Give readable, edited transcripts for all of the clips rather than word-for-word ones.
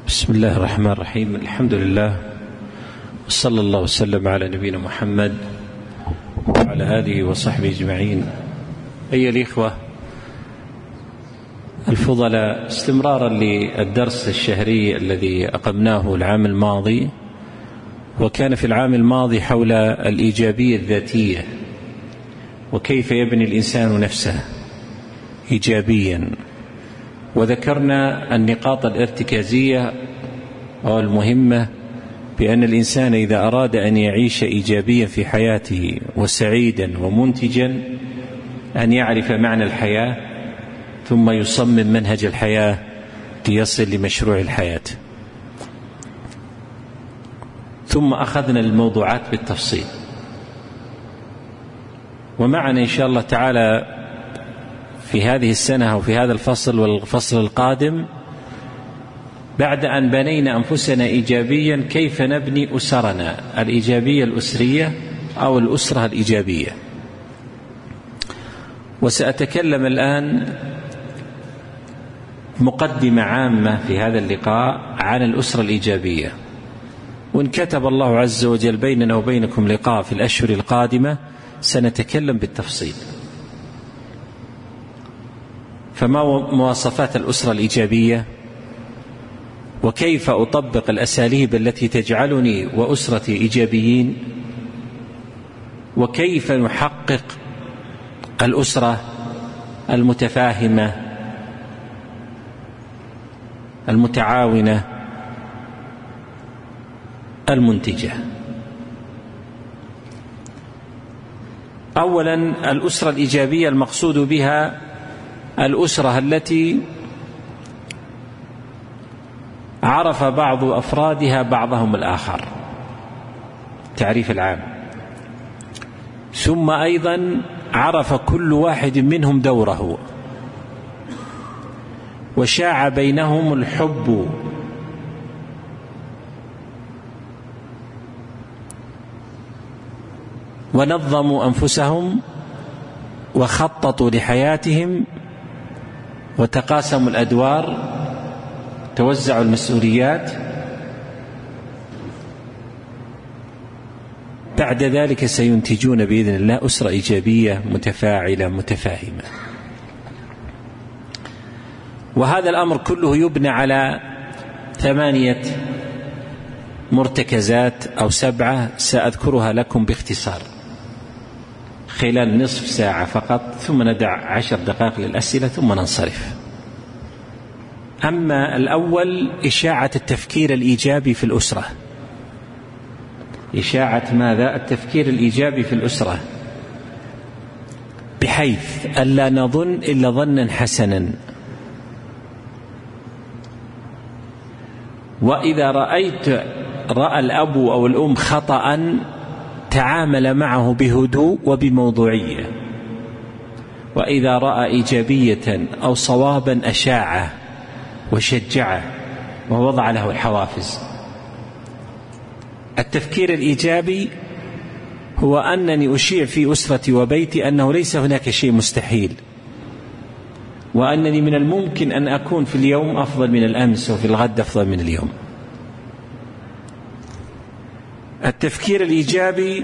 بسم الله الرحمن الرحيم. الحمد لله، وصلى الله وسلم على نبينا محمد وعلى آله وصحبه أجمعين. أيها الإخوة الفضلاء، استمرارا للدرس الشهري الذي أقمناه العام الماضي، وكان في العام الماضي حول الإيجابية الذاتية وكيف يبني الإنسان نفسه إيجابيا، وذكرنا النقاط الارتكازية والمهمة بأن الإنسان إذا أراد أن يعيش إيجابيا في حياته وسعيدا ومنتجا أن يعرف معنى الحياة، ثم يصمم منهج الحياة ليصل لمشروع الحياة. ثم أخذنا الموضوعات بالتفصيل، ومعنا إن شاء الله تعالى في هذه السنة وفي هذا الفصل والفصل القادم، بعد أن بنينا أنفسنا إيجابيا، كيف نبني أسرنا الإيجابية الأسرية أو الأسرة الإيجابية. وسأتكلم الآن مقدمة عامة في هذا اللقاء عن الأسرة الإيجابية، وإن كتب الله عز وجل بيننا وبينكم لقاء في الأشهر القادمة سنتكلم بالتفصيل. فما مواصفات الأسرة الإيجابية، وكيف أطبق الأساليب التي تجعلني وأسرتي إيجابيين، وكيف نحقق الأسرة المتفاهمة المتعاونة المنتجة. أولا، الأسرة الإيجابية المقصود بها الأسرة التي عرف بعض أفرادها بعضهم الآخر، تعريف العام، ثم أيضا عرف كل واحد منهم دوره، وشاع بينهم الحب ونظموا أنفسهم وخططوا لحياتهم وتقاسموا الأدوار، توزعوا المسؤوليات. بعد ذلك سينتجون بإذن الله أسرة إيجابية متفاعلة متفاهمة. وهذا الأمر كله يبنى على 8 مرتكزات أو 7 سأذكرها لكم باختصار خلال نصف ساعة فقط، ثم ندع 10 دقائق للأسئلة ثم ننصرف. أما الأول، إشاعة التفكير الإيجابي في الأسرة. إشاعة ماذا؟ التفكير الإيجابي في الأسرة، بحيث ألا نظن إلا ظنا حسنا. وإذا رأى الأب أو الأم خطأ تعامل معه بهدوء وبموضوعية، وإذا رأى إيجابية أو صوابا أشاعه وشجعه ووضع له الحوافز. التفكير الإيجابي هو أنني أشيع في أسرتي وبيتي أنه ليس هناك شيء مستحيل، وأنني من الممكن أن أكون في اليوم أفضل من الأمس وفي الغد أفضل من اليوم. التفكير الإيجابي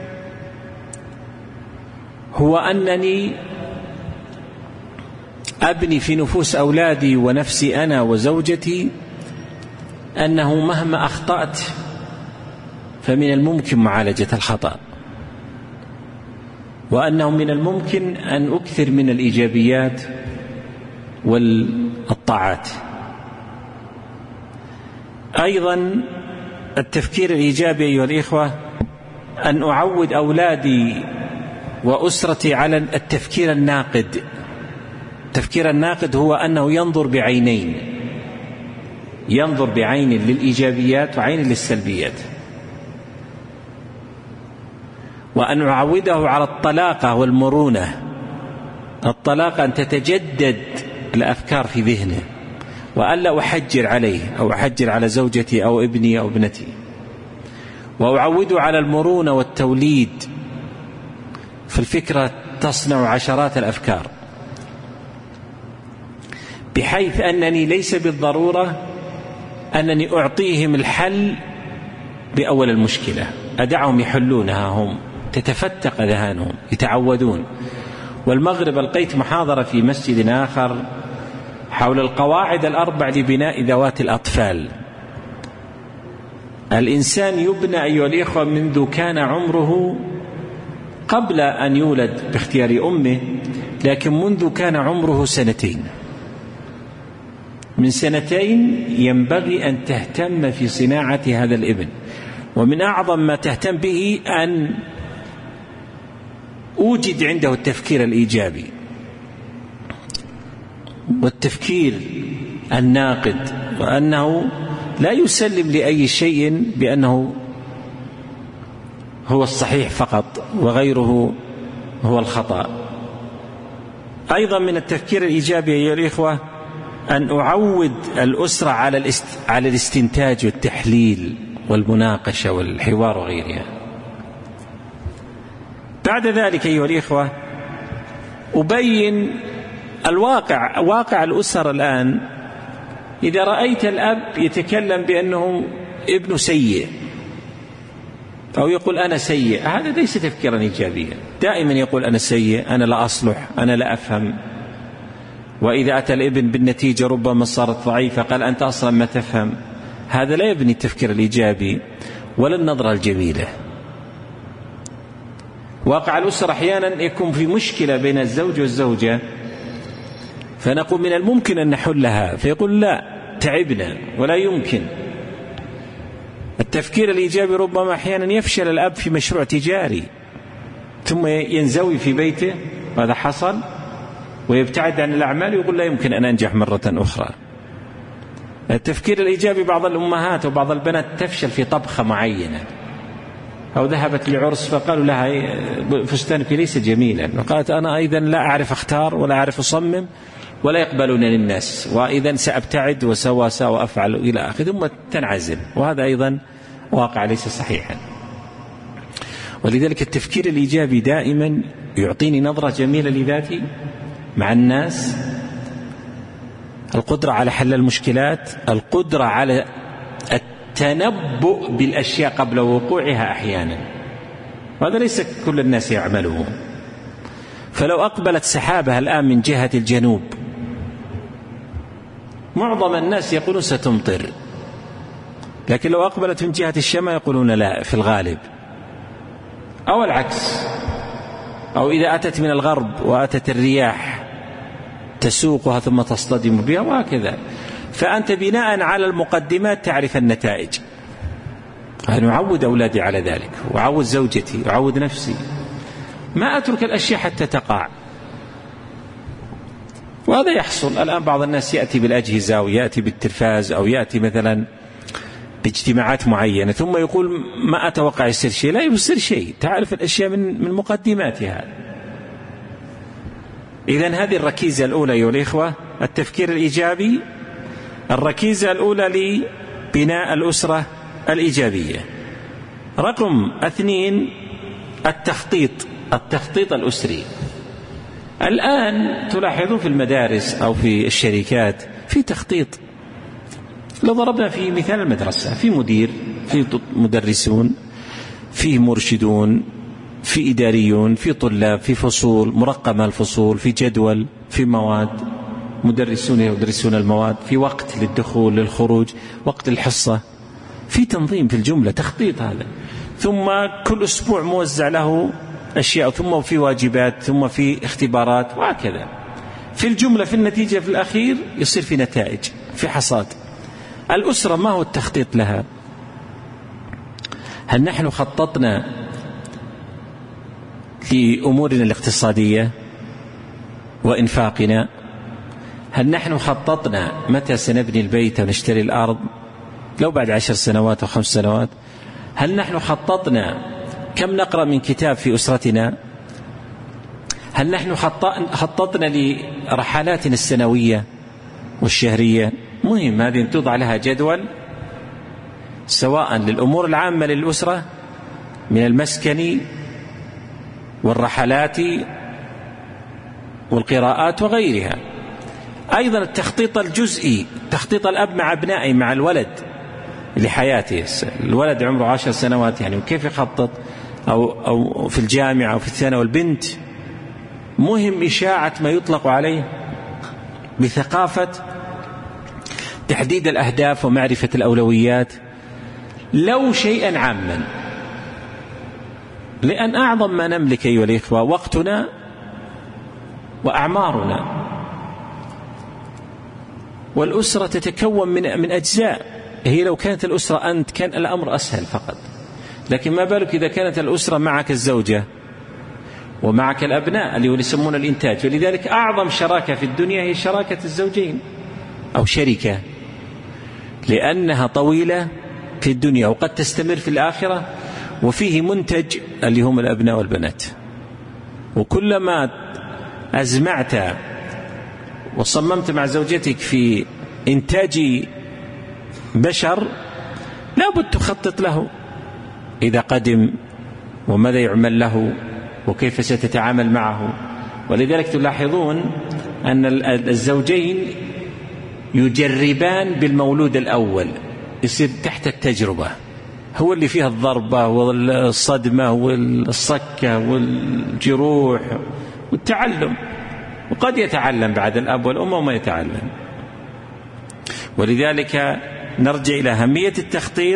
هو أنني أبني في نفوس أولادي ونفسي أنا وزوجتي أنه مهما أخطأت فمن الممكن معالجة الخطأ، وأنه من الممكن أن أكثر من الإيجابيات والطاعات. أيضا التفكير الإيجابي أيها الإخوة أن أعود أولادي وأسرتي على التفكير الناقد. التفكير الناقد هو أنه ينظر بعينين، ينظر بعين للإيجابيات وعين للسلبيات. وأن أعوده على الطلاقة والمرونة. الطلاقة أن تتجدد الأفكار في ذهنه، وألا أحجر عليه أو أحجر على زوجتي أو ابني أو ابنتي. وأعوده على المرونة والتوليد، فالفكرة تصنع عشرات الأفكار. بحيث أنني ليس بالضرورة أنني أعطيهم الحل بأول المشكلة، أدعهم يحلونها هم، تتفتق أذهانهم، يتعودون. والمغرب ألقيت محاضرة في مسجد آخر حول القواعد الأربع لبناء ذوات الأطفال. الإنسان يبنى أيها الإخوة منذ كان عمره، قبل أن يولد باختيار أمه، لكن منذ كان عمره 2 من 2 ينبغي أن تهتم في صناعة هذا الابن. ومن أعظم ما تهتم به أن أوجد عنده التفكير الإيجابي والتفكير الناقد، وأنه لا يسلم لأي شيء بأنه هو الصحيح فقط وغيره هو الخطأ. أيضا من التفكير الإيجابي أيها الإخوة أن أعود الأسرة على الاستنتاج والتحليل والمناقشة والحوار وغيرها. بعد ذلك أيها الإخوة أبين واقع الأسر الآن. إذا رأيت الأب يتكلم بأنه ابن سيء أو يقول أنا سيء، هذا ليس تفكيرا إيجابيا. دائما يقول أنا سيء، أنا لا أصلح، أنا لا أفهم. وإذا أتى الابن بالنتيجة ربما صارت ضعيفة قال أنت أصلا ما تفهم. هذا لا يبني التفكير الإيجابي ولا النظرة الجميلة. واقع الأسرة أحيانا يكون في مشكلة بين الزوج والزوجة، فنقول من الممكن أن نحلها، فيقول لا تعبنا ولا يمكن. التفكير الإيجابي ربما أحيانا يفشل الأب في مشروع تجاري ثم ينزوي في بيته، وهذا حصل، ويبتعد عن الأعمال ويقول لا يمكن أن أنجح مرة أخرى. التفكير الإيجابي بعض الأمهات وبعض البنات تفشل في طبخة معينة، أو ذهبت لعرس فقالوا لها فستانك ليس جميلا، وقالت أنا أيضا لا أعرف أختار ولا أعرف أصمم ولا يقبلونني الناس، وإذا سأبتعد وأفعل إلى آخره، ثم تنعزل. وهذا أيضا واقع ليس صحيحا. ولذلك التفكير الإيجابي دائما يعطيني نظرة جميلة لذاتي مع الناس، القدرة على حل المشكلات، القدرة على التنبؤ بالأشياء قبل وقوعها أحيانا، وهذا ليس كل الناس يعمله. فلو أقبلت سحابة الآن من جهة الجنوب، معظم الناس يقولون ستمطر، لكن لو أقبلت من جهة الشمال يقولون لا في الغالب، أو العكس. أو إذا أتت من الغرب وأتت الرياح تسوقها ثم تصطدم بها، وهكذا. فأنت بناء على المقدمات تعرف النتائج. أنا أعود أولادي على ذلك، وأعود زوجتي، وأعود نفسي، ما أترك الأشياء حتى تقع. وهذا يحصل الآن. بعض الناس يأتي بالأجهزة أو يأتي بالتلفاز أو يأتي مثلا باجتماعات معينة ثم يقول ما أتوقع يصير شيء. لا يصير شيء، تعرف الأشياء من مقدماتها. إذن هذه الركيزة الأولى أيها الإخوة، التفكير الإيجابي، الركيزة الأولى لبناء الأسرة الإيجابية. رقم 2 التخطيط الأسري. الآن تلاحظون في المدارس أو في الشركات في تخطيط. لو ضربنا في مثال المدرسة، في مدير، في مدرسون، في مرشدون، في إداريون، في طلاب، في فصول مرقمة، الفصول في جدول، في مواد، مدرسون يدرسون المواد، في وقت للدخول للخروج، وقت الحصة، في تنظيم في الجملة، تخطيط هذا. ثم كل أسبوع موزع له أشياء، ثم في واجبات، ثم في اختبارات، وهكذا. في الجملة في النتيجة في الأخير يصير في نتائج، في حصاد. الأسرة ما هو التخطيط لها؟ هل نحن خططنا لأمورنا الاقتصادية وإنفاقنا؟ هل نحن خططنا متى سنبني البيت ونشتري الأرض لو بعد 10 سنوات أو 5 سنوات؟ هل نحن خططنا كم نقرأ من كتاب في أسرتنا؟ هل نحن خططنا لرحلاتنا السنوية والشهرية؟ مهم هذه توضع لها جدول، سواء للأمور العامة للأسرة من المسكن والرحلات والقراءات وغيرها. أيضا التخطيط الجزئي، تخطيط الأب مع أبنائه، مع الولد، لحياته. الولد عمره 10 سنوات يعني، وكيف يخطط؟ أو في الجامعة أو في الثانوي. البنت مهم إشاعة ما يطلق عليه بثقافة تحديد الأهداف ومعرفة الأولويات، لو شيئا عاما. لأن أعظم ما نملك أيها الإخوة وقتنا وأعمارنا، والأسرة تتكون من أجزاء. هي لو كانت الأسرة أنت كان الأمر أسهل فقط، لكن ما بالك إذا كانت الأسرة معك الزوجة ومعك الأبناء اللي يسمون الإنتاج. ولذلك أعظم شراكة في الدنيا هي شراكة الزوجين أو شركة، لأنها طويلة في الدنيا وقد تستمر في الآخرة، وفيه منتج اللي هم الأبناء والبنات. وكلما أزمعت وصممت مع زوجتك في إنتاج بشر لابد تخطط له إذا قدم، وماذا يعمل له، وكيف ستتعامل معه. ولذلك تلاحظون أن الزوجين يجربان بالمولود الأول، يصير تحت التجربة، هو اللي فيها الضربة والصدمة والصكة والجروح والتعلم، وقد يتعلم بعد الأب والأم وما يتعلم. ولذلك نرجع إلى أهمية التخطيط.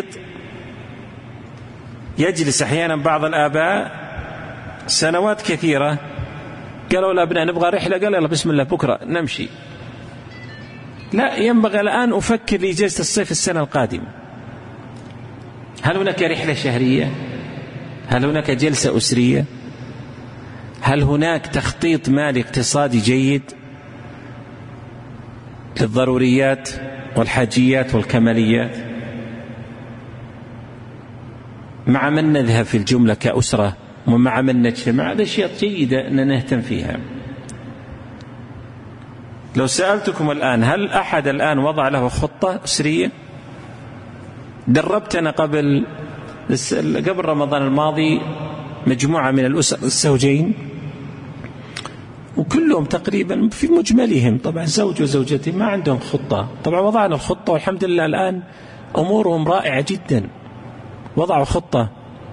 يجلس أحيانا بعض الآباء سنوات كثيرة، قالوا الأبناء نبغى رحلة، قال يلا بسم الله بكرة نمشي. لا، ينبغي الآن أفكر لإجازة الصيف السنة القادمة. هل هناك رحلة شهرية؟ هل هناك جلسة أسرية؟ هل هناك تخطيط مالي اقتصادي جيد للضروريات والحاجيات والكماليات؟ مع من نذهب في الجملة كأسرة ومع من نجتمع؟ هذا أشياء جيدة أن نهتم فيها. لو سألتكم الآن، هل أحد الآن وضع له خطة أسرية؟ دربتنا قبل رمضان الماضي مجموعة من الأسر الزوجين، وكلهم تقريبا في مجملهم طبعا زوج وزوجته ما عندهم خطة. طبعا وضعنا الخطة والحمد لله الآن أمورهم رائعة جدا. وضعوا خطة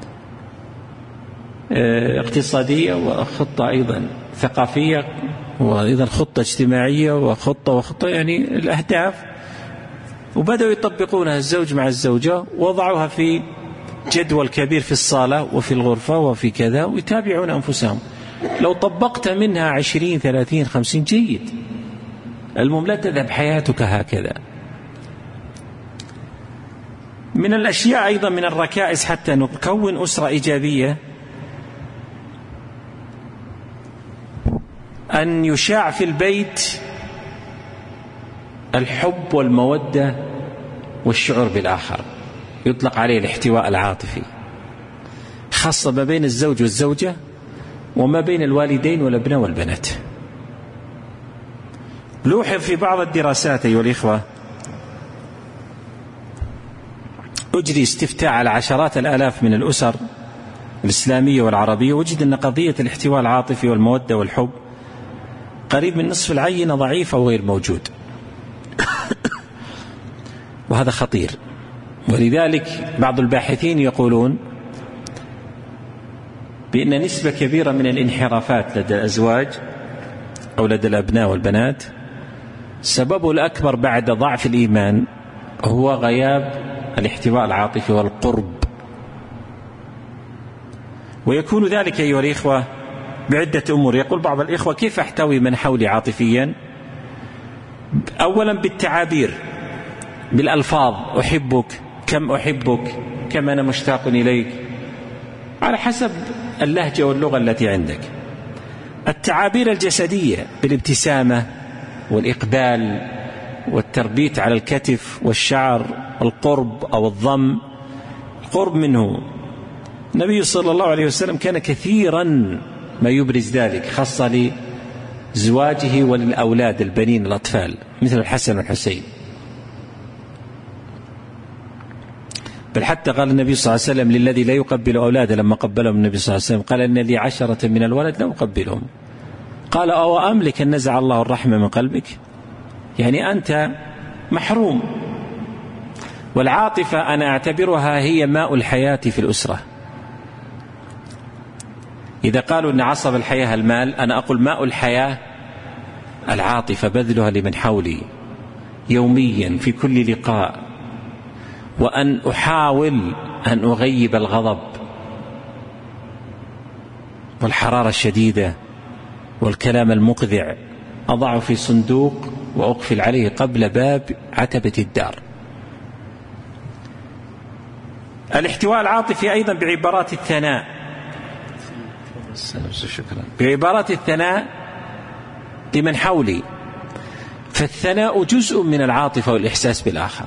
اقتصادية، وخطة أيضا ثقافية، وأيضا خطة اجتماعية، وخطة يعني الأهداف، وبدأوا يطبقونها الزوج مع الزوجة، وضعوها في جدول كبير في الصالة وفي الغرفة وفي كذا، ويتابعون أنفسهم. لو طبقت منها 20 30 50 جيد، المهم لا تذهب حياتك هكذا. من الأشياء أيضا من الركائز حتى نكون أسرة إيجابية أن يشاع في البيت الحب والمودة والشعور بالآخر، يطلق عليه الاحتواء العاطفي، خاصة ما بين الزوج والزوجة وما بين الوالدين والأبناء والبنات. لوحظ في بعض الدراسات أيها الإخوة، أجري استفتاء على عشرات الآلاف من الأسر الإسلامية والعربية، وجد أن قضية الاحتواء العاطفي والمودة والحب قريب من نصف العينة ضعيف أو غير موجود. وهذا خطير. ولذلك بعض الباحثين يقولون بأن نسبة كبيرة من الانحرافات لدى الأزواج أو لدى الأبناء والبنات سببه الأكبر بعد ضعف الإيمان هو غياب الاحتواء العاطفي والقرب. ويكون ذلك أيها الإخوة بعدة أمور. يقول بعض الإخوة: كيف أحتوي من حولي عاطفيا؟ أولا بالتعابير، بالألفاظ، أحبك، كم أحبك، كم أنا مشتاق إليك، على حسب اللهجة واللغة التي عندك. التعابير الجسدية بالابتسامة والإقبال والتربيت على الكتف والشعر، القرب أو الضم، القرب منه. النبي صلى الله عليه وسلم كان كثيرا ما يبرز ذلك، خاصة لزواجه وللأولاد البنين الأطفال مثل الحسن والحسين. بل حتى قال النبي صلى الله عليه وسلم للذي لا يقبل أولاده لما قبلهم النبي صلى الله عليه وسلم، قال إن لي 10 من الولد لا أقبلهم. قال: أو أملك أن نزع الله الرحمة من قلبك؟ يعني أنت محروم. والعاطفة أنا أعتبرها هي ماء الحياة في الأسرة. إذا قالوا أن عصب الحياة المال، أنا أقول ماء الحياة العاطفة، بذلها لمن حولي يوميا في كل لقاء، وأن أحاول أن أغيب الغضب والحرارة الشديدة والكلام المقذع، أضعه في صندوق وأقفل عليه قبل باب عتبة الدار. الاحتواء العاطفي أيضا بعبارات الثناء، بعبارات الثناء لمن حولي، فالثناء جزء من العاطفة والإحساس بالآخر.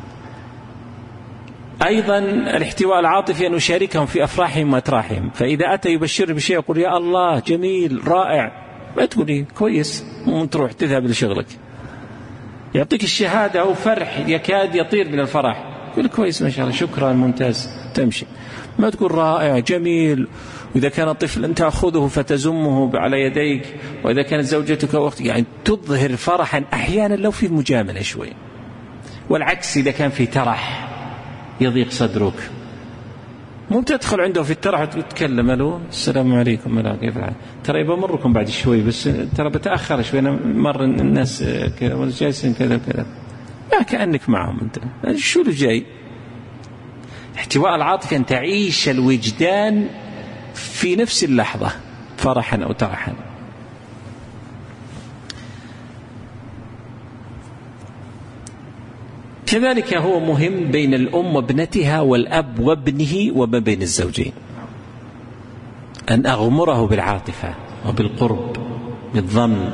أيضا الاحتواء العاطفي أن أشاركهم في أفراحهم وأتراحهم، فإذا أتى يبشر بشيء يقول يا الله جميل رائع، ما تقولي كويس تروح تذهب لشغلك، يعطيك الشهادة أو فرح يكاد يطير من الفرح، يقول كويس ما شاء الله شكرا ممتاز تمشي، ما تقول رائع جميل. وإذا كان الطفل أنت تأخذه فتزمه على يديك، وإذا كانت زوجتك وقت يعني تظهر فرحا أحيانا لو في مجاملة شوي، والعكس إذا كان في ترح يضيق صدرك، مو تدخل عنده في الترح وتتكلم له السلام عليكم لا كيف الحال، ترى بمركم بعد شوي بس ترى بتأخر شوي، أنا مر الناس كذا ولا جالسين كذا كذا، ما كأنك معهم أنت، شو اللي جاي. احتواء العاطفة أن تعيش الوجدان في نفس اللحظة فرحا أو ترحا. كذلك هو مهم بين الأم وابنتها والأب وابنه وما بين الزوجين، أن أغمره بالعاطفة وبالقرب، بالضم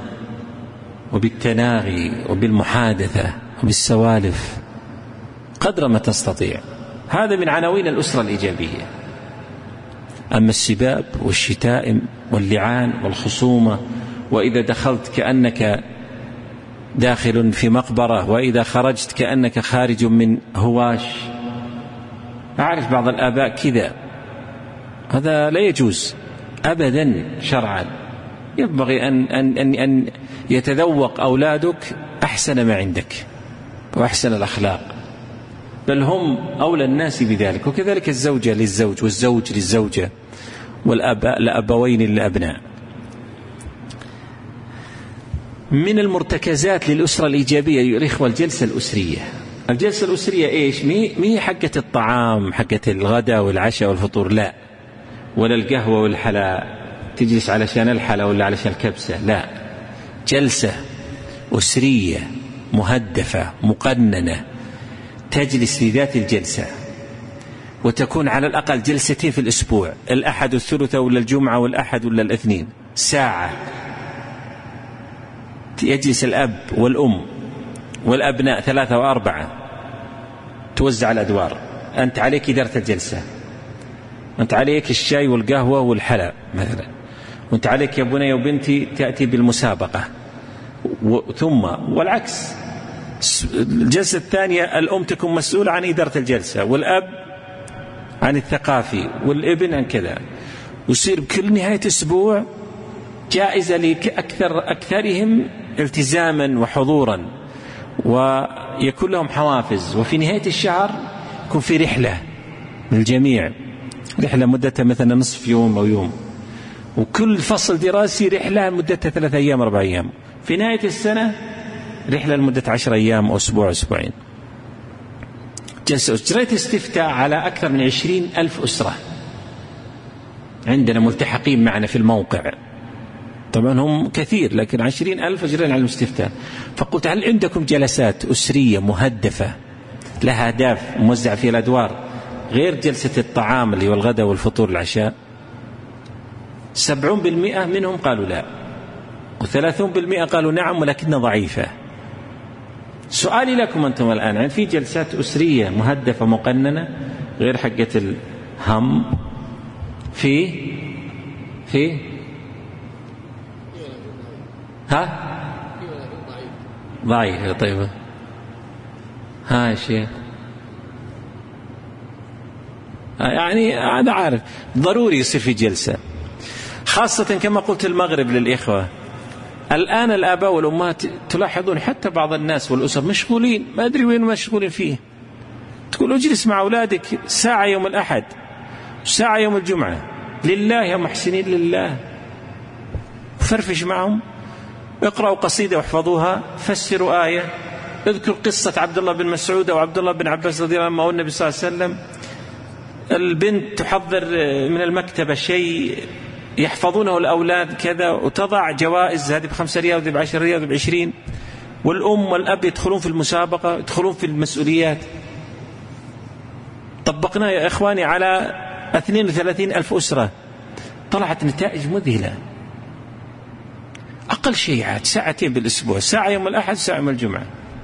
وبالتناغي وبالمحادثة وبالسوالف قدر ما تستطيع. هذا من عناوين الأسرة الإيجابية. أما السباب والشتائم واللعان والخصومة، وإذا دخلت كأنك داخل في مقبرة، وإذا خرجت كأنك خارج من هواش، أعرف بعض الآباء كذا، هذا لا يجوز أبدا شرعا. ينبغي أن يتذوق أولادك أحسن ما عندك وأحسن الأخلاق، بل هم أولى الناس بذلك. وكذلك الزوجة للزوج والزوج للزوجة والأبوين للأبناء. من المرتكزات للأسرة الإيجابية أيها الإخوة الجلسة الأسرية. الجلسة الأسرية إيش؟ مي حقة الطعام، حقة الغداء والعشاء والفطور، لا، ولا القهوة والحلا تجلس علشان الحلا ولا علشان الكبسة، لا، جلسة أسرية مهدفة مقننة، تجلس في ذات الجلسة، وتكون على الأقل جلستين في الأسبوع، الأحد والثلاثاء ولا الجمعة والأحد ولا الاثنين، ساعة يجلس الأب والأم والأبناء 3 و4، توزع الأدوار. أنت عليك إدارة الجلسة، أنت عليك الشاي والقهوة والحلا مثلا، وأنت عليك يا بني وبنتي تأتي بالمسابقة، ثم والعكس. الجلسة الثانية الأم تكون مسؤولة عن إدارة الجلسة، والأب عن الثقافي، والابن عن كذا، ويصير كل نهاية أسبوع جائزة لأكثرهم التزاما وحضورا، ويكون لهم حوافز. وفي نهاية الشهر يكون في رحلة للجميع، رحلة مدتها مثلا نصف يوم أو يوم، وكل فصل دراسي رحلة مدتها 3 أيام 4 أيام. في نهاية السنة رحلة لمدة 10 أيام أو أسبوع أسبوعين. جريت استفتاء على أكثر من 20,000 أسرة عندنا ملتحقين معنا في الموقع، طبعا هم كثير لكن 20,000 أجرين على الاستفتاء. فقلت هل عندكم جلسات أسرية مهدفة لها أهداف موزع فيها الأدوار غير جلسة الطعام اللي هو الغداء والفطور العشاء؟ 70% منهم قالوا لا، و30% قالوا نعم ولكنها ضعيفة. سؤالي لكم أنتم الآن، يعني في جلسات أسرية مهدفة مقننة غير حقة الهم؟ في ضعيفة. طيب يا شيخ، يعني هذا عارف ضروري يصير في جلسة، خاصة كما قلت المغرب للإخوة. الآن الآباء والأمهات تلاحظون حتى بعض الناس والأسر مشغولين، ما أدري وين مشغولين فيه، تقول اجلس مع أولادك ساعة يوم الأحد، ساعة يوم الجمعة، لله يا محسنين، لله. فرفش معهم، اقرأوا قصيدة واحفظوها، فسروا آية، اذكر قصة عبد الله بن مسعود أو عبد الله بن عباس رضي الله عنه النبي صلى الله عليه وسلم. البنت تحضر من المكتبة شيء يحفظونه الأولاد كذا، وتضع جوائز، هذه ب5 ريال وذي ب10 ريال وذي ب20، والأم والأب يدخلون في المسابقة، يدخلون في المسؤوليات. طبقناه يا إخواني على 32,000 أسرة، طلعت نتائج مذهلة. أقل شيء عاد 2 ساعة بالأسبوع، ساعة يوم الأحد، ساعة يوم الجمعة.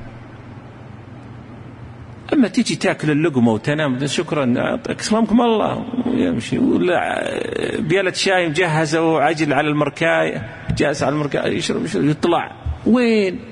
أما تيجي تأكل اللقمة وتنام شكرا أكرمكم الله ويمشي، ولا بيالة شاي مجهزة وعجل على المركاية، جالس على المركاية يشرب يطلع وين؟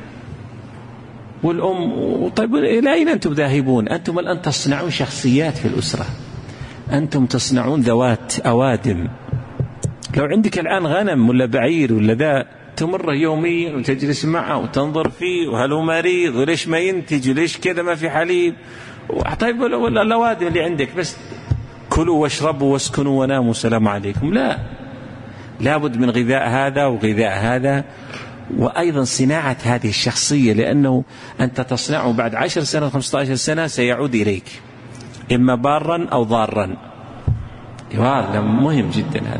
والأم طيب إلى أين أنتم ذاهبون؟ أنتم الآن تصنعون شخصيات في الأسرة، أنتم تصنعون ذوات أوادم. لو عندك الآن غنم ولا بعير ولا ذا، تمره يوميا وتجلس معه وتنظر فيه، وهل هو مريض وليش ما ينتج وليش كذا ما في حليب، طيب ولا الأوادم اللي عندك بس كلوا واشربوا واسكنوا وناموا سلام عليكم. لا، لابد من غذاء هذا وغذاء هذا، وأيضا صناعة هذه الشخصية، لأنه أنت تصنعه بعد 10 سنة 15 سنة سيعود إليك إما بارا أو ضارا. هذا مهم جدا. هذا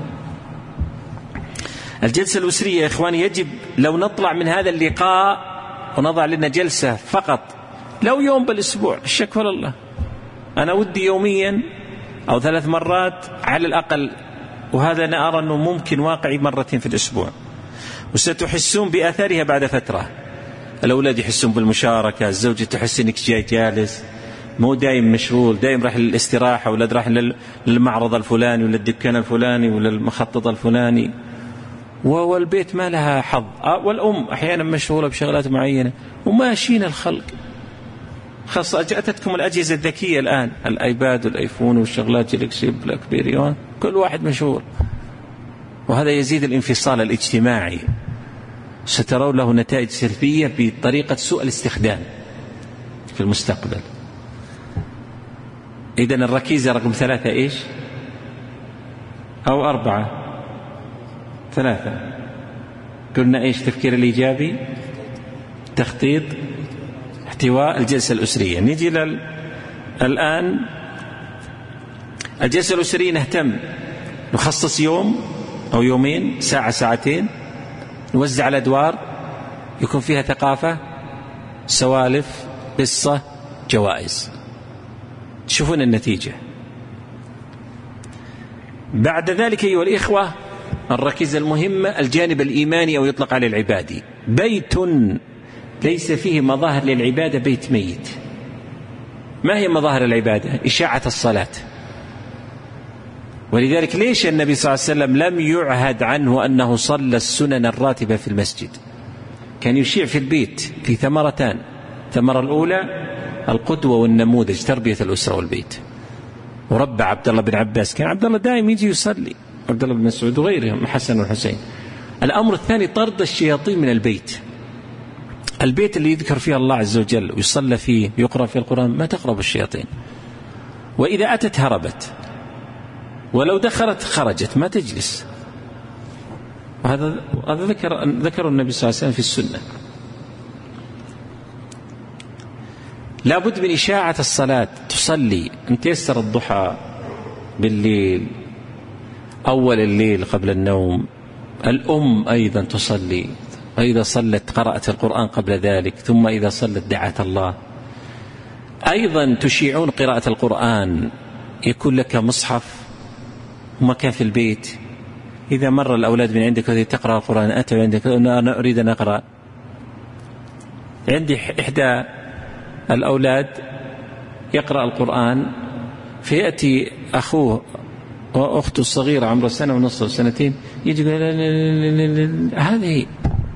الجلسة الأسرية يا إخواني، يجب لو نطلع من هذا اللقاء ونضع لنا جلسة فقط لو يوم بالأسبوع، الشك الله، أنا ودي يوميا أو 3 مرات على الأقل، وهذا أنا أرى أنه ممكن واقعي 2 مرات في الأسبوع، وستحسون بأثرها بعد فترة. الأولاد يحسون بالمشاركة، الزوجة تحس إنك جاي جالس، مو دايم مشغول، دايم راح للاستراحة، ولا راح للمعرض الفلاني ولا الدكان الفلاني ولا المخطط الفلاني، والبيت ما لها حظ. والأم أحيانا مشغولة بشغلات معينة، وماشين الخلق. خاصة أتتكم الأجهزة الذكية الآن، الآيباد والآيفون والشغلات جالكسي بلاك بيري، كل واحد مشغول، وهذا يزيد الانفصال الاجتماعي. سترون له نتائج سلبية بطريقة سوء الاستخدام في المستقبل. إذن الركيزة رقم 3 إيش؟ أو 4؟ 3. قلنا إيش؟ تفكير الإيجابي، تخطيط، احتواء، الجلسة الأسرية. نيجي الآن الجلسة الأسرية، نهتم نخصص يوم أو يومين، ساعة ساعتين، نوزع الأدوار، يكون فيها ثقافة، سوالف، قصة، جوائز. تشوفون النتيجة. بعد ذلك أيها الإخوة، الركيزة المهمة الجانب الإيماني، أو يطلق عليه العبادي. بيت ليس فيه مظاهر للعبادة بيت ميت. ما هي مظاهر العبادة؟ إشاعة الصلاة. ولذلك ليش النبي صلى الله عليه وسلم لم يعهد عنه أنه صلى السنن الراتبة في المسجد؟ كان يشيع في البيت في 2 ثمرتان. الثمرة الأولى القدوة والنموذج، تربية الأسرة والبيت. وربى عبد الله بن عباس، كان عبد الله دائم يجي يصلي، عبد الله بن مسعود وغيرهم، الحسن والحسين. الأمر الثاني طرد الشياطين من البيت. البيت اللي يذكر فيه الله عز وجل ويصلى فيه يقرأ فيه القرآن ما تقرب الشياطين، وإذا أتت هربت، ولو دخلت خرجت، ما تجلس. وهذا ذكر النبي صلى الله عليه وسلم في السنة. لابد من إشاعة الصلاة. تصلي أنت يسر الضحى بالليل، أول الليل قبل النوم. الأم أيضا تصلي، وإذا صلت قرأت القرآن قبل ذلك، ثم إذا صلت دعت الله. أيضا تشيعون قراءة القرآن، يكون لك مصحف ومكان في البيت. إذا مر الأولاد من عندك وذي تقرأ القرآن، أتوا عندك أنا أريد أن أقرأ. عندي إحدى الأولاد يقرأ القرآن، فيأتي أخوه وأخته الصغيرة عمره 1.5 2 يجي يقول هذه،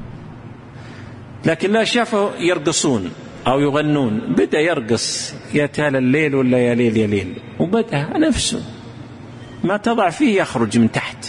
لكن لا شافه يرقصون أو يغنون، بدأ يرقص يا تال الليل ولا يا ليل يا ليل، وبدأ نفسه ما تضع فيه يخرج من تحت.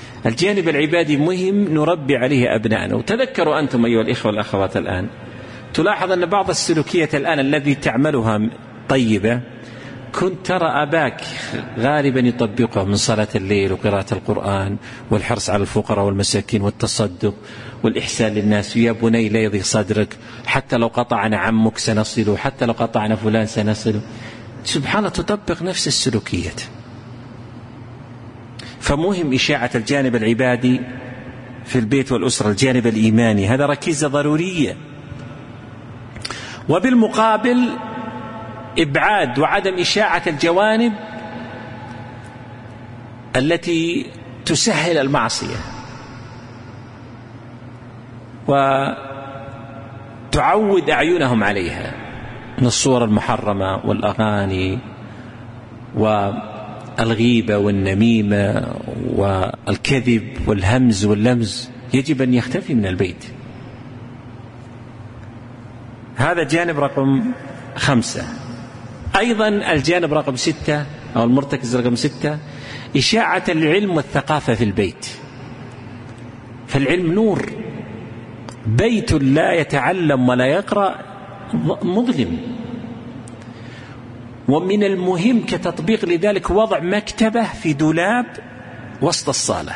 الجانب العبادي مهم، نربي عليه أبنائنا. وتذكروا أنتم أيها الإخوة والأخوات الآن، تلاحظ أن بعض السلوكيات الآن الذي تعملها طيبة كنت ترى أباك غالبا يطبقها من صلاة الليل وقراءة القرآن والحرص على الفقراء والمساكين والتصدق والإحسان للناس. يا بني لا يضيق صدرك، حتى لو قطعنا عمك سنصله، حتى لو قطعنا فلان سنصله. سبحان الله، تطبق نفس السلوكيات. فمهم إشاعة الجانب العبادي في البيت والأسرة، الجانب الإيماني، هذا ركيزة ضرورية. وبالمقابل إبعاد وعدم إشاعة الجوانب التي تسهل المعصية وتعود أعينهم عليها من الصور المحرمة والأغاني والغيبة والنميمة والكذب والهمز واللمز، يجب أن يختفي من البيت. هذا جانب رقم 5. أيضا الجانب رقم 6 أو المرتكز رقم 6 إشاعة العلم والثقافة في البيت. فالعلم نور، بيت لا يتعلم ولا يقرأ مظلم. ومن المهم كتطبيق لذلك وضع مكتبة في دولاب وسط الصالة،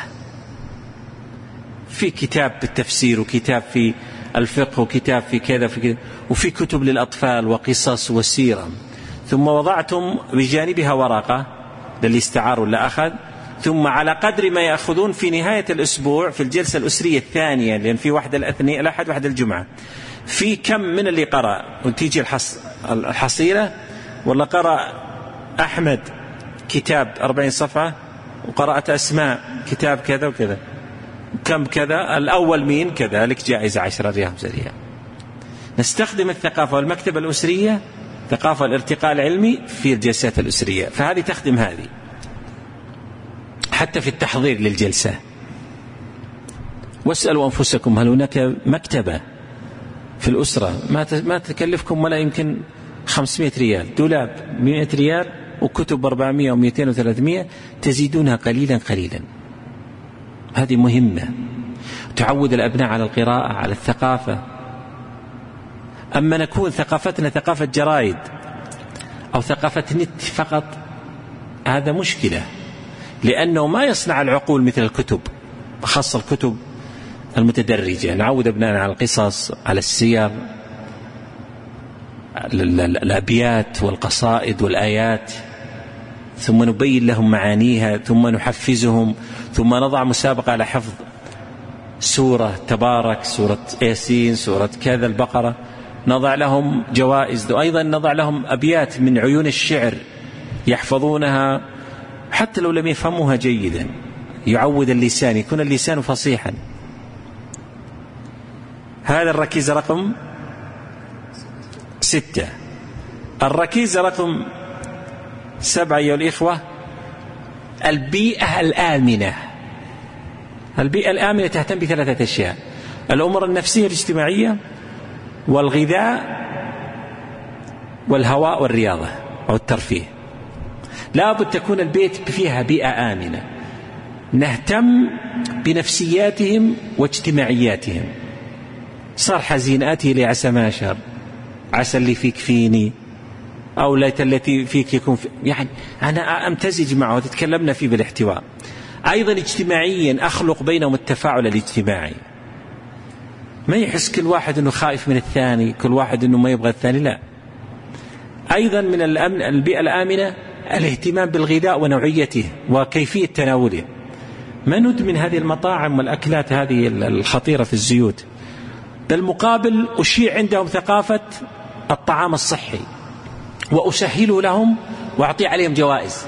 في كتاب بالتفسير وكتاب في الفقه وكتاب في كذا في كذا، وفي كتب للأطفال وقصص وسيرة. ثم وضعتم بجانبها ورقة للي استعار ولا أخذ. ثم على قدر ما يأخذون في نهاية الأسبوع في الجلسة الأسرية الثانية، لأن في واحدة الاثنين الأحد واحدة الجمعة، في كم من اللي قرأ وتيجي الحصيلة، ولا قرأ أحمد كتاب 40 صفحة وقرأت أسماء كتاب كذا وكذا، كم كذا، الأول مين كذلك جائزة 10 ريال 5 ريال. نستخدم الثقافة والمكتبة الأسرية، ثقافة الارتقاء العلمي في الجلسات الأسرية، فهذه تخدم هذه حتى في التحضير للجلسة. واسألوا أنفسكم هل هناك مكتبة في الأسرة ما تكلفكم ولا يمكن 500 ريال، دولاب 100 ريال وكتب 400 و200 و300 تزيدونها قليلا قليلا. هذه مهمة، تعود الأبناء على القراءة على الثقافة. أما نكون ثقافتنا ثقافة جرائد أو ثقافة نت فقط، هذا مشكلة، لأنه ما يصنع العقول مثل الكتب، خاصة الكتب المتدرجة. نعود أبنائنا على القصص، على السير، الأبيات والقصائد والآيات، ثم نبين لهم معانيها، ثم نحفزهم، ثم نضع مسابقة على حفظ سورة تبارك، سورة ياسين، سورة كذا، البقرة، نضع لهم جوائز. وأيضا نضع لهم أبيات من عيون الشعر يحفظونها حتى لو لم يفهموها جيدا، يعود اللسان، يكون اللسان فصيحا. هذا الركيزة رقم 6. الركيزة رقم 7 أيها الإخوة، البيئة الآمنة. البيئة الآمنة تهتم ب3 أشياء: الأمور النفسية الاجتماعية، والغذاء، والهواء، والرياضة أو الترفيه. لا بد تكون البيت فيها بيئة آمنة، نهتم بنفسياتهم واجتماعياتهم. صار حزين آتي لي عسى ما شر، عسى اللي فيك فيني، أو ليت التي فيك يكون يعني أنا أمتزج معه، وتتكلمنا فيه بالاحتواء. أيضا اجتماعيا أخلق بينهم التفاعل الاجتماعي، ما يحس كل واحد أنه خائف من الثاني، كل واحد أنه ما يبغى الثاني، لا. أيضا من البيئة الآمنة الاهتمام بالغذاء ونوعيته وكيفية تناوله. ما ندمن هذه المطاعم والأكلات هذه الخطيرة في الزيوت، بالمقابل أشيع عندهم ثقافة الطعام الصحي، وأسهله لهم وأعطي عليهم جوائز.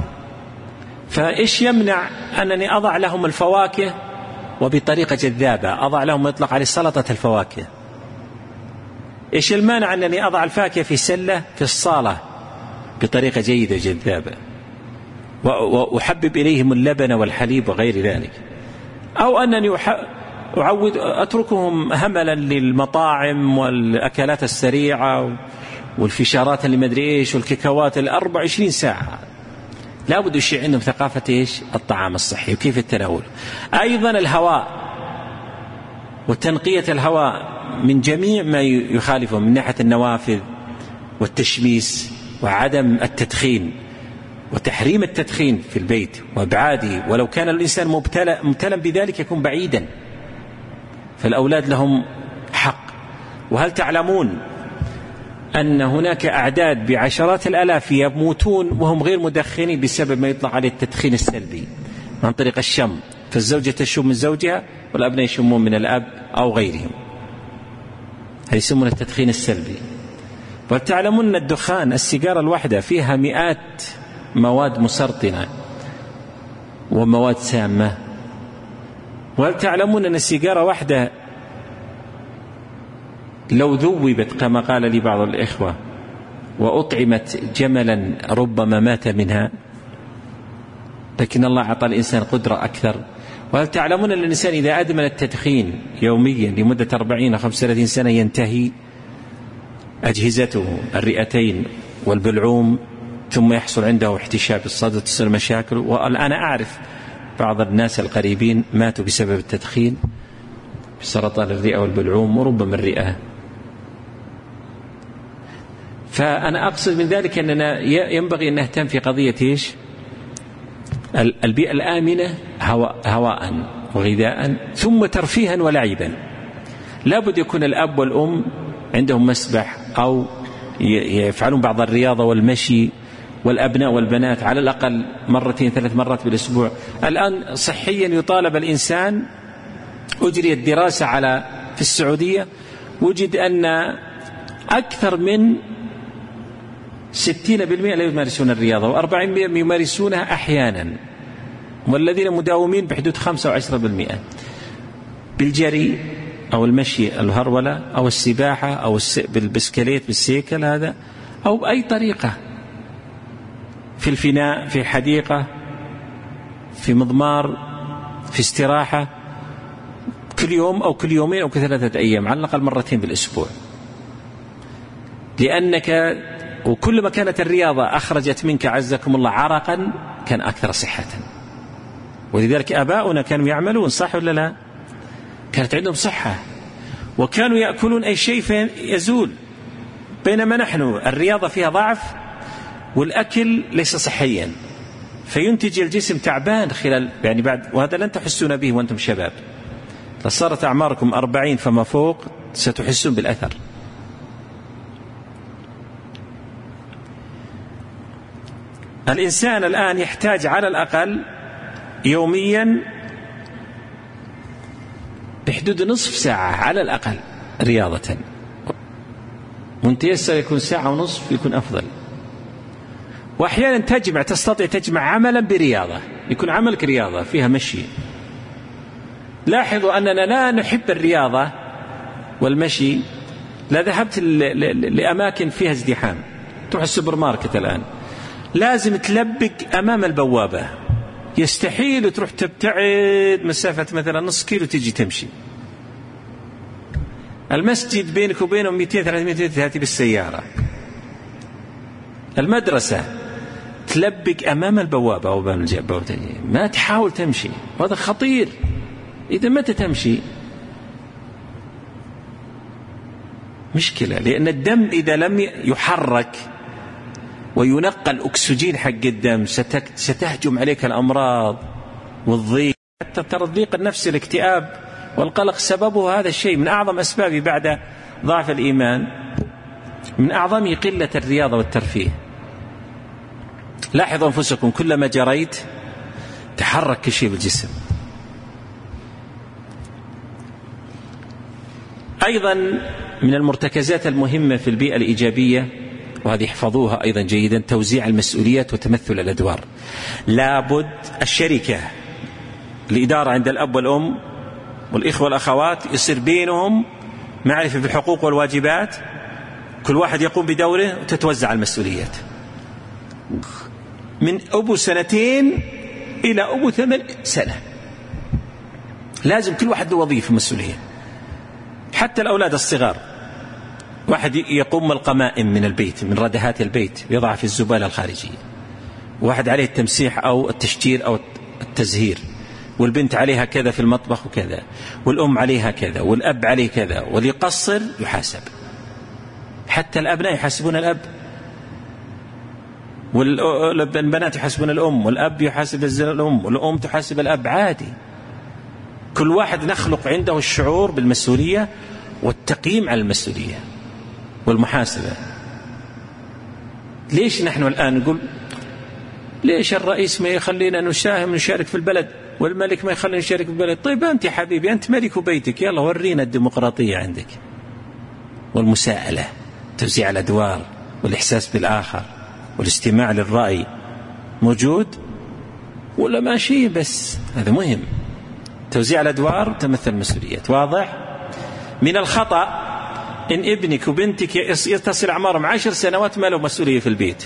فإيش يمنع أنني أضع لهم الفواكه وبطريقة جذابة، أضع لهم يطلق عليه سلطة الفواكه. إيش المانع أنني أضع الفاكهة في سلة في الصالة بطريقة جيدة جذابة، وأحبب إليهم اللبن والحليب وغير ذلك. أو أنني أعود أتركهم هملا للمطاعم والأكلات السريعة والفشارات اللي مدري إيش والكيكوات 24 ساعة. لا بد يشيع عندهم ثقافة إيش؟ الطعام الصحي وكيف التناول. أيضا الهواء وتنقية الهواء من جميع ما يخالفه من ناحية النوافذ والتشميس وعدم التدخين وتحريم التدخين في البيت وإبعاده، ولو كان الإنسان مبتلا بذلك يكون بعيدا. فالأولاد لهم حق. وهل تعلمون أن هناك أعداد بعشرات الآلاف يموتون وهم غير مدخنين بسبب ما يطلق عليه التدخين السلبي عن طريق الشم، فالزوجة تشم من زوجها والأبناء يشمون من الأب أو غيرهم، هذا يسمونه التدخين السلبي. وتعلمون أن الدخان السيجارة الواحدة فيها مئات مواد مسرطنة ومواد سامة. وهل تعلمون أن السيجارة واحدة لو ذوبت كما قال لي بعض الإخوة وأطعمت جملا ربما مات منها، لكن الله أعطى الإنسان قدرة أكثر. وهل تعلمون أن الإنسان إذا أدمن التدخين يوميا لمدة 40 أو 35 سنة ينتهي أجهزته الرئتين والبلعوم، ثم يحصل عنده احتشاء بالصدر تصير مشاكل. والآن أعرف بعض الناس القريبين ماتوا بسبب التدخين بسرطان الرئة والبلعوم وربما الرئة. فأنا أقصد من ذلك أننا ينبغي أن نهتم في قضية إيش؟ البيئة الآمنة هواء وغذاء ثم ترفيها ولعبا. لابد يكون الأب والأم عندهم مسبح أو يفعلون بعض الرياضة والمشي، والأبناء والبنات على الأقل 2 3 مرات بالأسبوع. الآن صحيا يطالب الإنسان، أجريت دراسة في السعودية وجد أن أكثر من 60% لا يمارسون الرياضة و40% يمارسونها أحيانا، والذين مداومين بحدود 5 و 10% بالجري أو المشي الهرولة أو السباحة أو بالبسكليت بالسيكل هذا، أو بأي طريقة، في الفناء، في حديقة، في مضمار، في استراحة، كل يوم أو كل يومين أو كل 3 أيام، على الأقل 2 مرات بالأسبوع. لأنك وكلما كانت الرياضة أخرجت منك عزكم الله عرقا كان أكثر صحة. ولذلك آباؤنا كانوا يعملون، صح ولا لا؟ كانت عندهم صحة وكانوا يأكلون أي شيء فيزول، بينما نحن الرياضة فيها ضعف والأكل ليس صحيا، فينتج الجسم تعبان خلال بعد، وهذا لن تحسون به وأنتم شباب. فصارت أعماركم 40 فما فوق ستحسون بالأثر. الإنسان الآن يحتاج على الأقل يوميا بحدود نصف ساعة على الأقل رياضة، وانتيسر يكون 1.5 ساعة يكون أفضل. وأحيانا تستطيع تجمع عملا برياضة، يكون عملك رياضة فيها مشي. لاحظوا أننا لا نحب الرياضة والمشي، لا ذهبت لأماكن فيها ازدحام، تروح السوبر ماركت الآن لازم تلبق أمام البوابة، يستحيل تروح تبتعد مسافة مثلا نص كيلو تجي تمشي. المسجد بينك وبينه 200-300 تأتي بالسيارة. المدرسة تلبق أمام البوابة أو باب البوابة، ما تحاول تمشي، وهذا خطير. إذا متى تمشي؟ مشكلة، لأن الدم إذا لم يحرك وينقل الأكسجين حق الدم ستهجم عليك الأمراض والضيق. حتى ترى الضيق النفسي، الاكتئاب والقلق سببه هذا الشيء، من أعظم أسبابه بعد ضعف الإيمان، من أعظمه قلة الرياضة والترفيه. لاحظوا أنفسكم، كلما جريت تحرك كل شيء بالجسم. أيضا من المرتكزات المهمة في البيئة الإيجابية، وهذه احفظوها أيضا جيدا، توزيع المسؤوليات وتمثل الأدوار. لابد الشركة، الإدارة عند الأب والأم والإخوة والأخوات يصير بينهم معرفة بالحقوق والواجبات، كل واحد يقوم بدوره وتتوزع المسؤوليات. من أبو 2 إلى أبو 8 سنة لازم كل واحد له وظيفة مسؤولية. حتى الأولاد الصغار، واحد يقوم القمائم من البيت، من ردهات البيت، يضع في الزبالة الخارجية، واحد عليه التمسيح أو التشجير أو التزهير، والبنت عليها كذا في المطبخ وكذا، والأم عليها كذا، والأب عليه كذا، واللي يقصر يحاسب. حتى الأبناء يحاسبون الأب، والبنات يحاسبون الأم، والأب يحاسب الأم، والأم تحاسب الأب. عادي، كل واحد نخلق عنده الشعور بالمسؤولية والتقييم على المسؤولية والمحاسبة. ليش نحن الآن نقول ليش الرئيس ما يخلينا نشارك في البلد، والملك ما يخلينا نشارك في البلد؟ طيب أنت يا حبيبي، أنت ملك بيتك، يلا ورينا الديمقراطية عندك، والمساءلة، توزيع الأدوار، والإحساس بالآخر، والاستماع للرأي موجود ولا ماشي؟ بس هذا مهم. توزيع الأدوار تمثل مسؤوليات. واضح؟ من الخطأ إن ابنك وبنتك يتصل أعمارهم 10 سنوات ما له مسؤولية في البيت.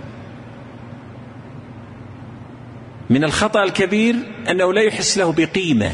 من الخطأ الكبير أنه لا يحس له بقيمة.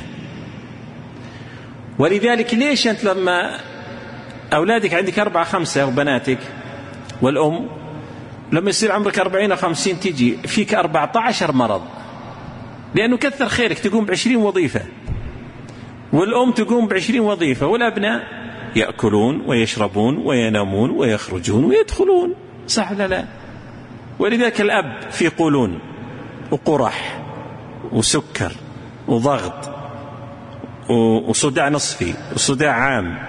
ولذلك ليش أنت لما أولادك عندك 4 5 وبناتك والأم، لما يصير عمرك 40 أو 50 تيجي فيك 14 مرض، لأنه كثر خيرك تقوم ب20 وظيفة، والأم تقوم ب20 وظيفة، والأبناء يأكلون ويشربون وينامون ويخرجون ويدخلون، صح ولا لا؟ ولذلك الأب في قولون وقرح وسكر وضغط وصداع نصفي وصداع عام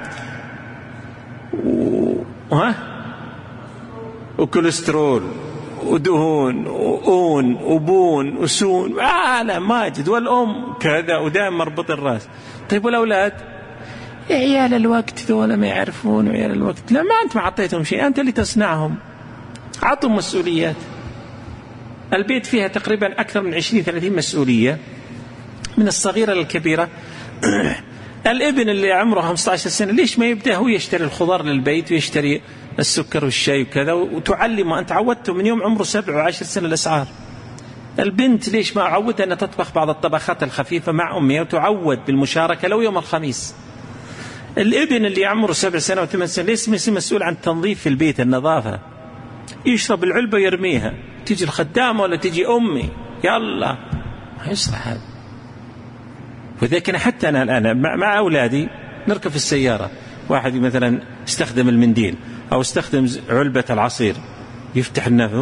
وكوليسترول ودهون وأون وبون وسون عالم ماجد، والأم كذا، ودائما مربط الرأس. طيب والأولاد؟ يا عيال الوقت ذولا ما يعرفون، وعيال الوقت لا، ما أنت ما عطيتهم شيء، أنت اللي تصنعهم. عطهم مسؤوليات. البيت فيها تقريبا أكثر من 20-30 مسؤولية، من الصغيرة للكبيرة. الابن اللي عمره 15 سنة ليش ما يبدأ هو يشتري الخضار للبيت ويشتري السكر والشاي وكذا، وتعلمه أنت، عودته من يوم عمره 7 و10 سنة الأسعار. البنت ليش ما عودها أن تطبخ بعض الطبخات الخفيفة مع أمها وتعود بالمشاركة لو يوم الخميس. الابن اللي عمره 7 سنة و8 سنة ليش مسؤول عن تنظيف في البيت، النظافة، يشرب العلبة يرميها، تيجي الخدامة ولا تيجي أمي يلا، ما يصلح هذا. وذلك حتى أنا الآن مع أولادي نركب في السيارة، واحد مثلا استخدم المنديل أو استخدم علبة العصير، يفتح النافذة،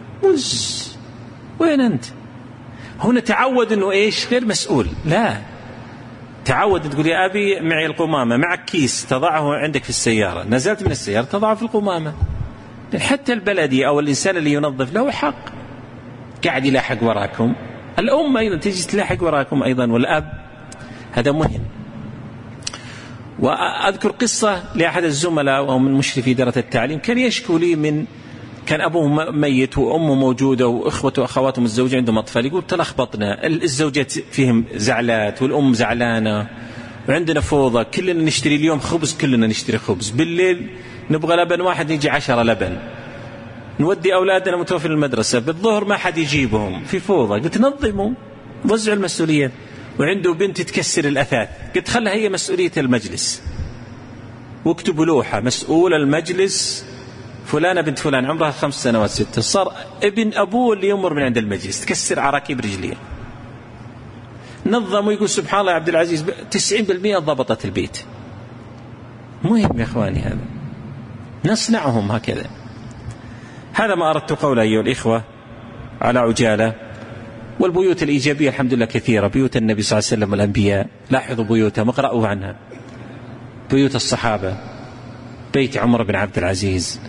وين أنت؟ هنا تعود أنه إيش؟ غير مسؤول. لا، تعود تقول يا أبي معي القمامة، معك كيس تضعه عندك في السيارة، نزلت من السيارة تضعه في القمامة. حتى البلدي أو الإنسان اللي ينظف له حق، قاعد يلاحق وراكم. الأم أيضا تجي تلاحق وراكم أيضا، والأب. هذا مهم. وأذكر قصة لأحد الزملاء وهو من مشرفي إدارة التعليم، كان يشكو لي كان أبوه ميت وأمه موجودة وإخوته وأخواتهم الزوجة عندهم أطفال، يقول تلخبطنا، الزوجات فيهم زعلات والأم زعلانة وعندنا فوضى، كلنا نشتري اليوم خبز، كلنا نشتري خبز، بالليل نبغى لبن واحد يجي 10 لبن، نودي أولادنا متوفر المدرسة، بالظهر ما حد يجيبهم، في فوضى. قلت نظموا، وزعوا المسؤوليات. وعنده بنت تكسر الأثاث، قلت خلها هي مسؤولية المجلس، واكتبوا لوحة مسؤول المجلس فلانة بنت فلان عمرها 5 سنوات 6، صار ابن أبوه اللي يمر من عند المجلس، تكسر عراكيب رجليه. نظم ويقول سبحان الله يا عبد العزيز 90% ضبطت البيت. مهم يا أخواني، هذا نصنعهم هكذا. هذا ما أردت قوله أيها الإخوة على عجالة. والبيوت الإيجابية الحمد لله كثيرة، بيوت النبي صلى الله عليه وسلم والأنبياء، لاحظوا بيوتهم اقرأوا عنها، بيوت الصحابة، بيت عمر بن عبد العزيز،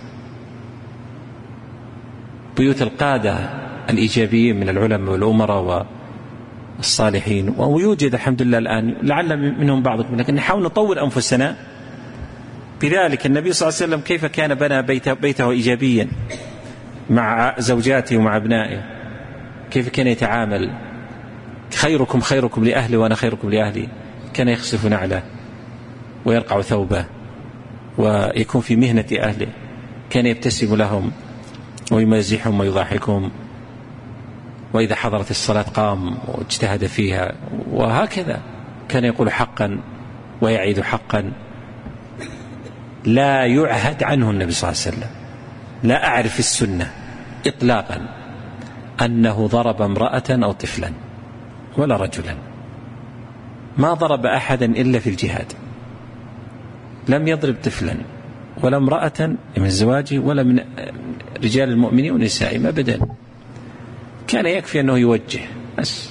بيوت القادة الإيجابيين من العلماء والأمراء والصالحين، ويوجد الحمد لله الآن لعل منهم بعضكم، لكن نحاول نطور أنفسنا بذلك. النبي صلى الله عليه وسلم كيف كان بنى بيته إيجابيا مع زوجاته ومع أبنائه، كيف كان يتعامل، خيركم خيركم لأهلي وأنا خيركم لأهلي، كان يخسف نعله ويرقع ثوبه ويكون في مهنة أهله، كان يبتسم لهم ويمازحهم ويضحكهم، وإذا حضرت الصلاة قام واجتهد فيها، وهكذا كان يقول حقا ويعيد حقا. لا يعهد عنه النبي صلى الله عليه وسلم، لا أعرف السنة إطلاقا أنه ضرب امرأة أو طفلا ولا رجلا، ما ضرب أحدا إلا في الجهاد، لم يضرب طفلا ولا امرأة من زواجه ولا من رجال المؤمنين ونسائهم أبدا، كان يكفي أنه يوجه بس.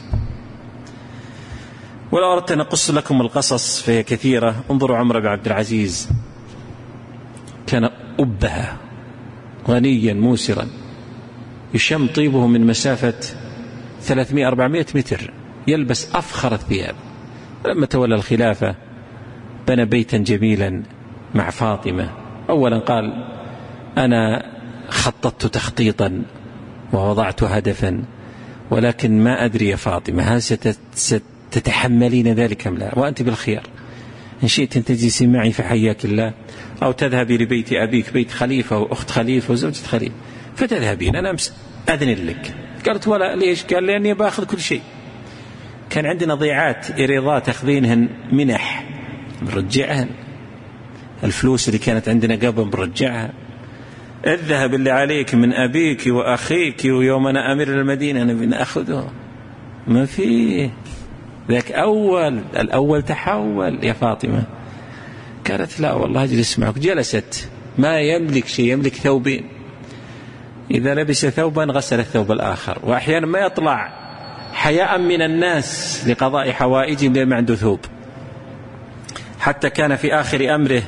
ولو أردت أن أقص لكم القصص فهي كثيرة. انظروا عمر بن عبد العزيز، كان أبها غنيا موسرا، يشم طيبه من مسافة 300-400 متر، يلبس أفخر الثياب. لما تولى الخلافة بنى بيتا جميلا مع فاطمة. أولا قال: أنا خططت تخطيطا ووضعت هدفا، ولكن ما أدري يا فاطمة هل ستتحملين ذلك أم لا، وأنت بالخيار، إن شئت أن تجلسي معي فحياك الله، أو تذهبي لبيت أبيك، بيت خليفة وأخت خليفة وزوجة خليفة، فتذهبين أنا أذن لك. قالت: ولا ليش؟ قال: لأني بأخذ كل شيء. كان عندنا ضيعات إيرادات أخذينهن منح بنرجعهن، الفلوس اللي كانت عندنا قبل بنرجعها. الذهب اللي عليك من أبيك وأخيك ويوم أنا أمير المدينة أنا بنأخذه، ما فيه ذاك الأول تحول يا فاطمة. قالت: لا والله أجلس معك. جلست، ما يملك شيء، يملك ثوبين، إذا لبس ثوبا غسل الثوب الآخر، وأحيانا ما يطلع حياء من الناس لقضاء حوائجهم لما عنده ثوب. حتى كان في آخر أمره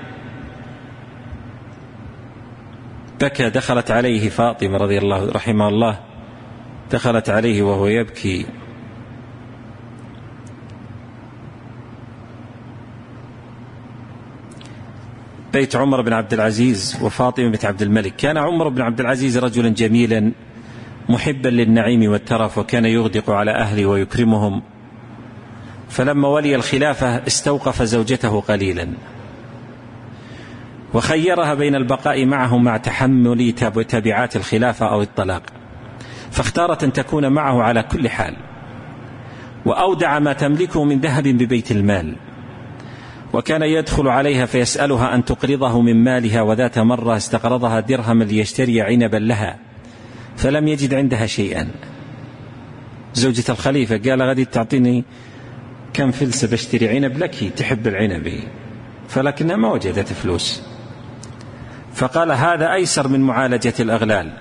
بكى، دخلت عليه فاطمة رضي الله رحمه الله، دخلت عليه وهو يبكي، بيت عمر بن عبد العزيز وفاطمة بنت عبد الملك. كان عمر بن عبد العزيز رجلا جميلا محبا للنعيم والترف، وكان يغدق على أهله ويكرمهم. فلما ولي الخلافة استوقف زوجته قليلا وخيرها بين البقاء معه مع تحمل تبعات الخلافة أو الطلاق، فاختارت أن تكون معه على كل حال، وأودع ما تملكه من ذهب ببيت المال. وكان يدخل عليها فيسألها أن تقرضه من مالها، وذات مرة استقرضها درهما ليشتري عنبا لها، فلم يجد عندها شيئا. زوجة الخليفة قال: غدي تعطيني كم فلسة بشتري عنب لك، تحب العنب، فلكنها ما وجدت فلوس. فقال: هذا أيسر من معالجة الأغلال.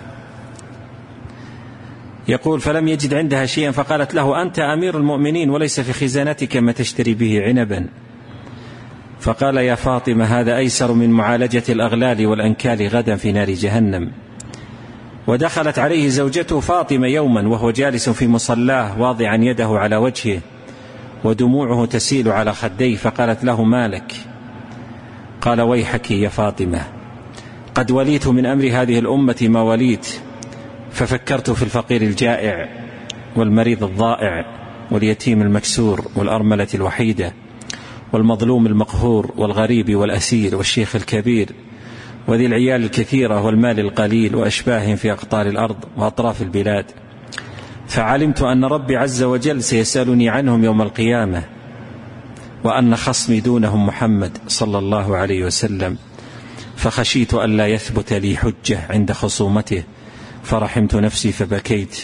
يقول: فلم يجد عندها شيئا، فقالت له: أنت أمير المؤمنين وليس في خزانتك ما تشتري به عنبا. فقال: يا فاطمة هذا أيسر من معالجة الأغلال والأنكال غدا في نار جهنم. ودخلت عليه زوجته فاطمة يوما وهو جالس في مصلاه واضعا يده على وجهه ودموعه تسيل على خديه، فقالت له: ما لك؟ قال: ويحك يا فاطمة، قد وليت من أمر هذه الأمة ما وليت، ففكرت في الفقير الجائع والمريض الضائع واليتيم المكسور والأرملة الوحيدة والمظلوم المقهور والغريب والأسير والشيخ الكبير وذي العيال الكثيرة والمال القليل وأشباههم في أقطار الأرض وأطراف البلاد، فعلمت أن ربي عز وجل سيسألني عنهم يوم القيامة، وأن خصمي دونهم محمد صلى الله عليه وسلم، فخشيت أن لا يثبت لي حجة عند خصومته، فرحمت نفسي فبكيت.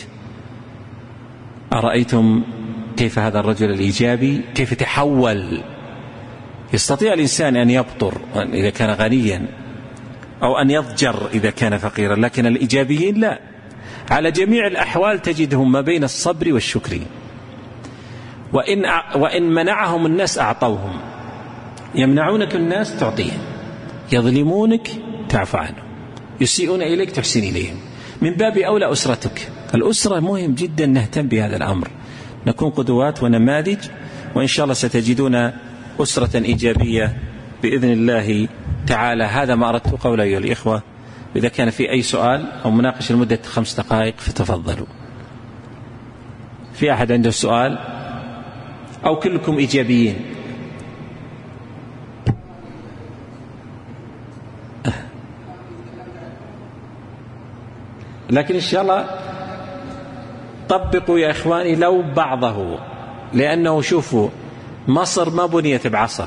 أرأيتم كيف هذا الرجل الإيجابي كيف تحول؟ يستطيع الإنسان أن يبطر إذا كان غنيا أو أن يضجر إذا كان فقيرا، لكن الإيجابيين لا، على جميع الأحوال تجدهم ما بين الصبر والشكر. وإن منعهم الناس أعطوهم، يمنعونك الناس تعطيهم، يظلمونك تعفو عنهم، يسيئون إليك تحسن إليهم. من باب أولى أسرتك. الأسرة مهم جدا نهتم بهذا الأمر، نكون قدوات ونماذج، وإن شاء الله ستجدون أسرة إيجابية بإذن الله تعالى. هذا ما أردت قوله أيها الإخوة. إذا كان في أي سؤال أو مناقشة لمدة 5 دقائق فتفضلوا. في أحد عنده سؤال أو كلكم إيجابيين؟ لكن إن شاء الله طبقوا يا إخواني لو بعضه، لأنه شوفوا مصر ما بنيت بعصر،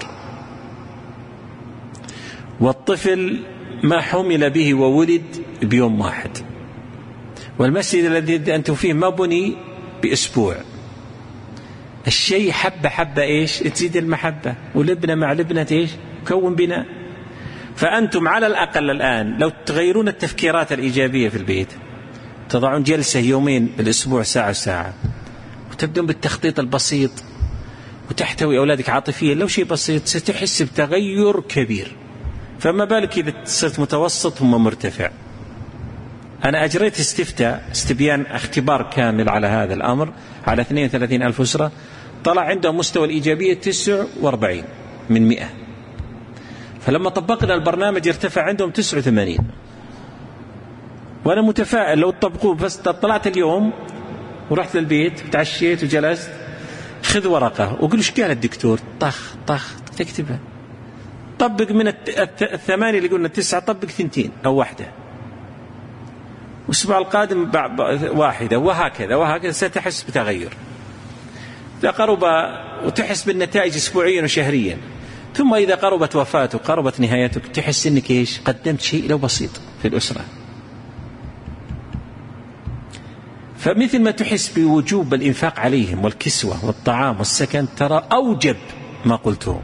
والطفل ما حمل به وولد بيوم واحد، والمسجد الذي أنتم فيه ما بني بأسبوع. الشيء حبة حبة إيش تزيد المحبة، ولبنة مع لبنة إيش كون بناء. فأنتم على الأقل الآن لو تغيرون التفكيرات الإيجابية في البيت، تضعون جلسة يومين بالأسبوع ساعة ساعة، وتبدون بالتخطيط البسيط، وتحتوي أولادك عاطفيا لو شيء بسيط، ستحس بتغير كبير. فما بالك إذا صرت متوسط ثم مرتفع. أنا أجريت استبيان اختبار كامل على هذا الأمر على 32,000 أسرة، طلع عندهم مستوى الإيجابية 49 من 100. فلما طبقنا البرنامج ارتفع عندهم 89. وأنا متفائل لو تطبقوه. بس طلعت اليوم ورحت للبيت وتعشيت وجلست، خذ ورقة وقل ايش قال الدكتور، طخ طخ تكتبها. طبق من 8 اللي قلنا 9، طبق 2 أو 1. والأسبوع القادم 1، وهكذا ستحس بتغير. إذا قرب وتحس بالنتائج أسبوعيا وشهريا. ثم إذا قربت وفاتك قربت نهايتك، تحس إنك إيش قدمت شيء لو بسيط في الأسرة. فمثل ما تحس بوجوب الإنفاق عليهم والكسوة والطعام والسكن، ترى أوجب ما قلته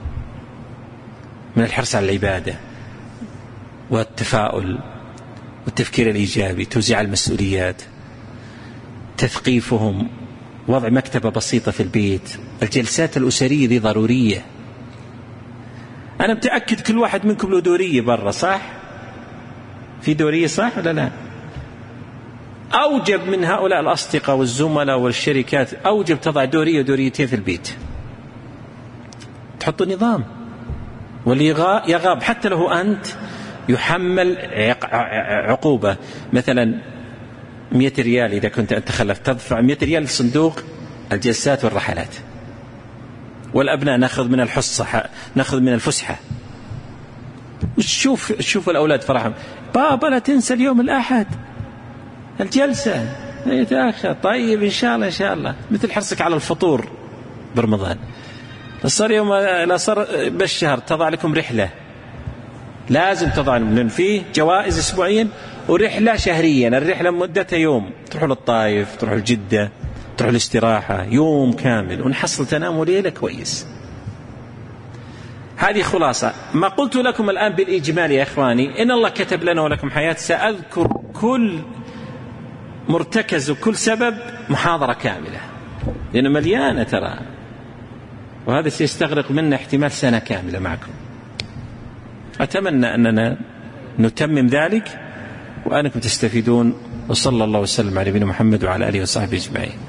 من الحرص على العبادة والتفاؤل والتفكير الإيجابي، توزيع المسؤوليات، تثقيفهم، وضع مكتبة بسيطة في البيت. الجلسات الأسرية دي ضرورية. أنا متأكد كل واحد منكم له دورية برا، صح؟ في دورية صح ولا لا؟ أوجب من هؤلاء الأصدقاء والزملاء والشركات، أوجب تضع دورية ودوريتين في البيت، تحط نظام. واللي يغاب حتى له أنت يحمل عقوبة، مثلا 100 ريال إذا كنت أنت خلفت، تدفع 100 ريال لصندوق الجلسات والرحلات. والأبناء نأخذ من الحصة، نأخذ من الفسحة. شوف الأولاد فرحهم، بابا لا تنسى اليوم الأحد الجلسة يتأخر. طيب إن شاء الله، مثل حرصك على الفطور برمضان. صار يوم لا صار بالشهر تضع لكم رحلة، لازم تضع لأن فيه جوائز أسبوعيا ورحلة شهريا. الرحلة مدتها يوم، تروحوا للطائف، تروحوا لجدة، تروحوا الاستراحة يوم كامل، ونحصل تنام ليلة كويس. هذه خلاصة ما قلت لكم الآن بالإجمال يا إخواني. إن الله كتب لنا ولكم حياة. سأذكر كل مرتكز وكل سبب محاضرة كاملة، لأنه مليانة ترى، وهذا سيستغرق منا احتمال سنة كاملة معكم. أتمنى أننا نتمم ذلك وأنكم تستفيدون. وصلى الله وسلم على نبينا محمد وعلى آله وصحبه أجمعين.